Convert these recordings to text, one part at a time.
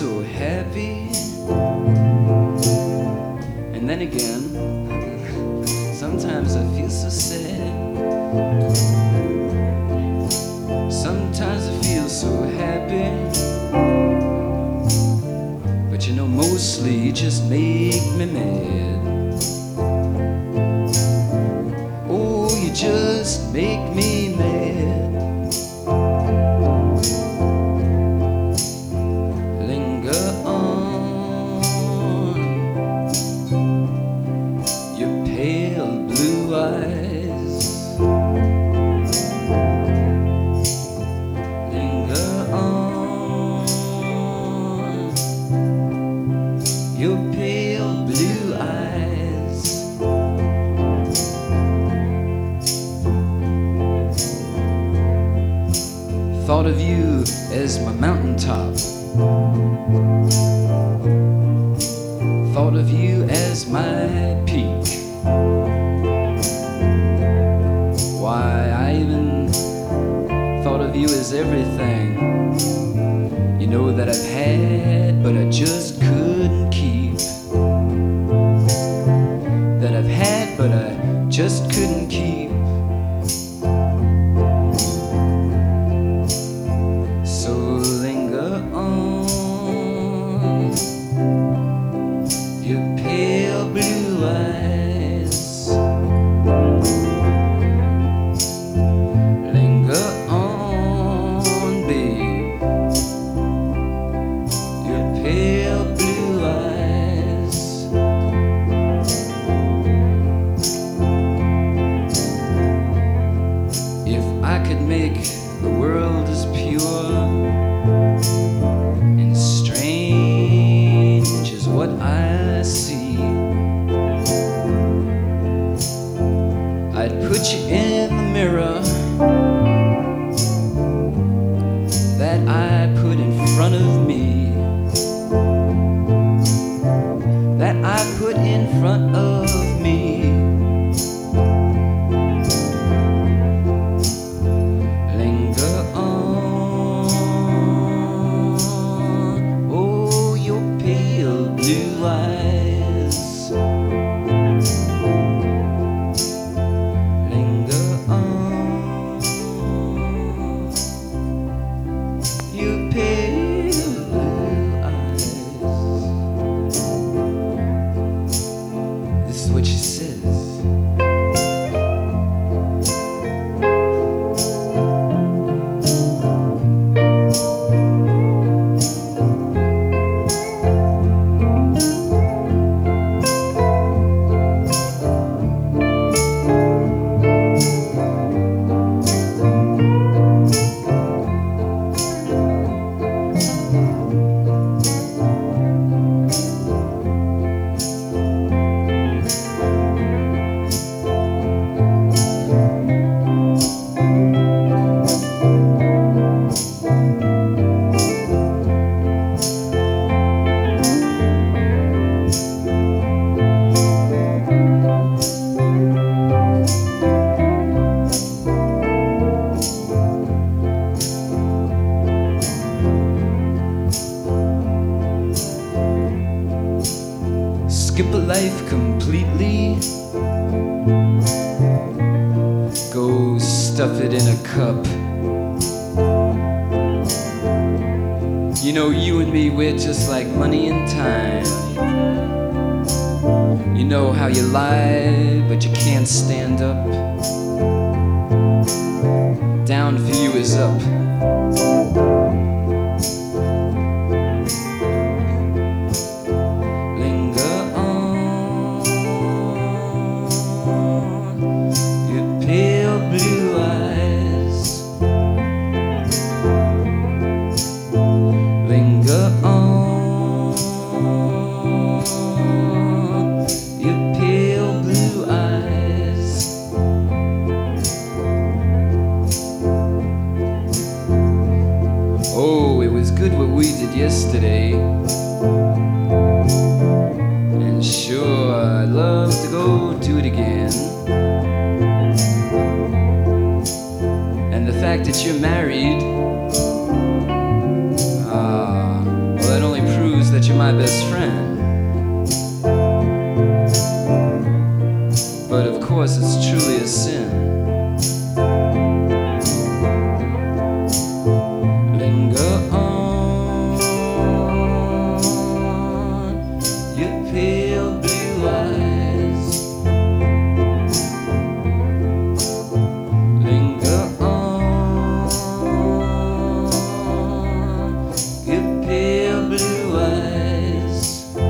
so happy, and then again, sometimes I feel so sad. Sometimes I feel so happy, but you know, mostly you just make me mad. Oh, you just make me mad. Linger on, your pale blue eyes. Linger on, your pale blue eyes. Thought of you as my mountaintop. Thought of you as my peak. Why, I even thought of you as everything, you know, that I've had but I just couldn't keep. That I've had but I just couldn't keep. So linger on, your pale blue eyes. Linger on, babe, your pale blue eyes. If I could make the world as pure and strange as what I see, I'd put you in the mirror that I put in front of me, that I put in front of me. Linger on, oh, your pale blue eyes. Linger on, your pale blue eyes. This is what she says. Skip a life completely, go stuff it in a cup. You know, you and me, we're just like money and time. You know how you lie, but you can't stand up. Down for you is up. Pale blue eyes. Linger on, your pale blue eyes. you're my best friend. But of course it's truly a sin. Linger on, your pale blue eyes. Linger on, your pale blue eyes.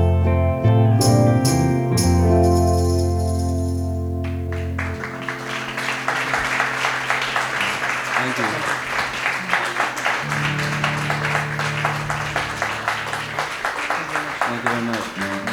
Thank you. Thank you very much.